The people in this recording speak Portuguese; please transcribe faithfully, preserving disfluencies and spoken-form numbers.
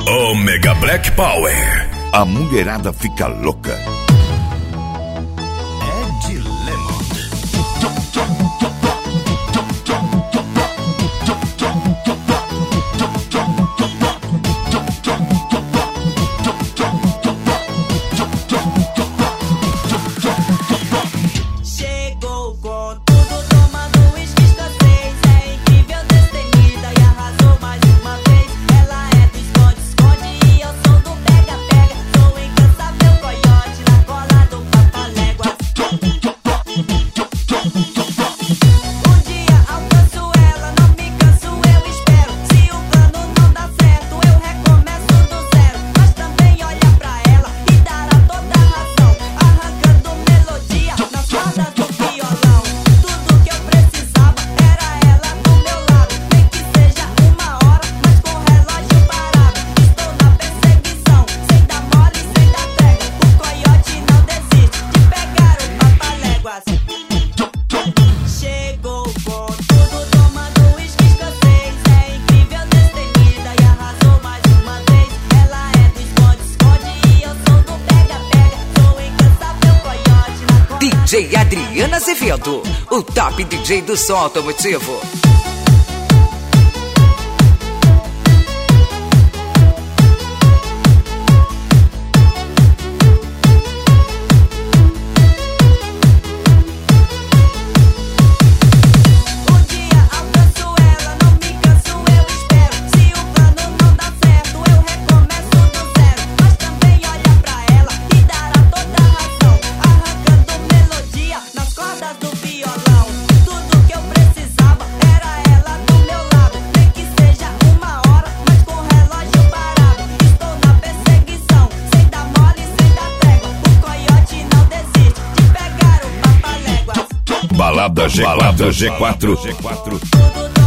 Omega Black Power. A mulherada fica louca. Ed Lemon. Chegou com tudo, tomando uísque escocês. É incrível, destemida e arrasou mais uma vez. Ela é do esconde-esconde e eu sou do pega-pega. Sou incansável coiote na cola do Papaléguas. Um dia alcanço ela, não me canso, eu espero. Se o plano não dá certo, eu recomeço do zero. Mas também olha pra ela e dará toda a razão, arrancando melodia nas cordas do violão. Tudo que eu precisava era ela do meu lado, nem que seja uma hora, mas com o relógio parado. Estou na perseguição, sem dar mole, sem dar trégua. O coiote não desiste de pegar o Papaléguas. Chegou com tudo, tomando uísque escocês. É incrível, destemida e arrasou mais uma vez. Ela é do esconde-esconde e eu sou do pega-pega. Sou incansável coiote na cola. D J Adriana Azevedo, o top D J do som automotivo. Um dia alcanço ela, não me canso, eu espero. Se o plano não dá certo, eu recomeço do zero. Mas também olha pra ela e dará toda a razão, arrancando melodia nas cordas do violão. Tudo que eu precisava era ela do meu lado, nem que seja uma hora, mas com o relógio parado. Estou na perseguição, sem dar mole, sem dar trégua. O coiote não desiste de pegar o Papaléguas. Balada G quatro, G quatro, G quatro. Tudo